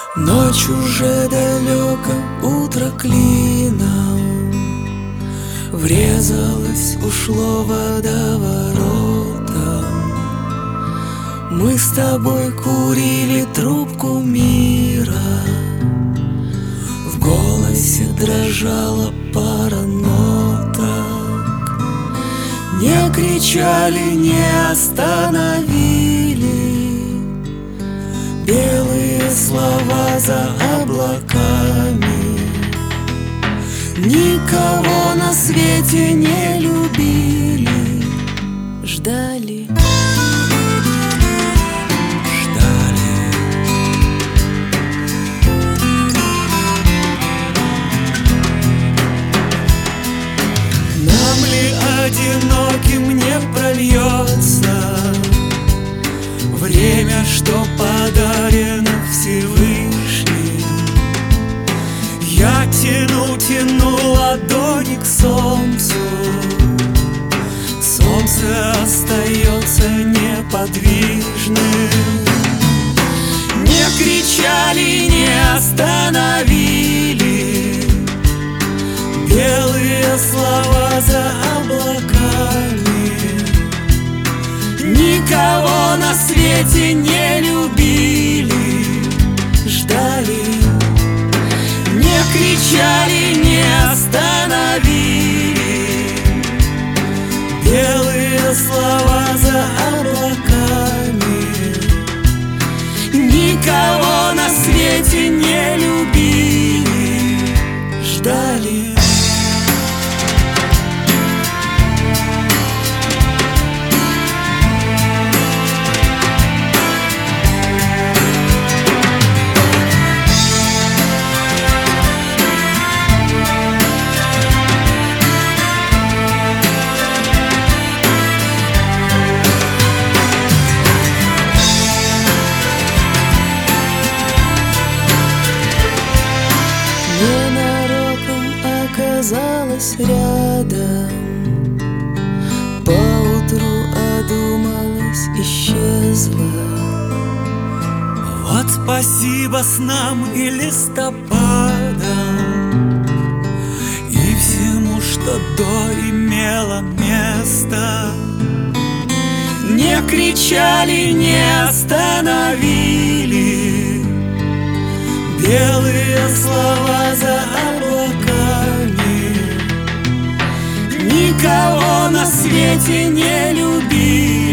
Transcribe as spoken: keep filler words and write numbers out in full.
Ночь уже далеко, утро клином врезалось, ушло водоворотом. Мы с тобой курили трубку мира, в голосе дрожала пара ноток. Не кричали, не остановили белые слова за облаками. Никого на свете не любили, ждали. Одиноким не прольется время, что подарено Всевышним. Я тяну, тяну ладони к солнцу, солнце остается неподвижным. Не кричали, не остановили белые слова за облаками. Никого на свете не любили, ждали. Не кричали, не остановили белые слова за облаками. Никого на свете не любили, ждали. Ненароком оказалась рядом, поутру одумалась, исчезла. Вот спасибо снам и листопадам и всему, что до имело место. Не кричали, не остановили белые слова за облаками. Никого на свете не любили,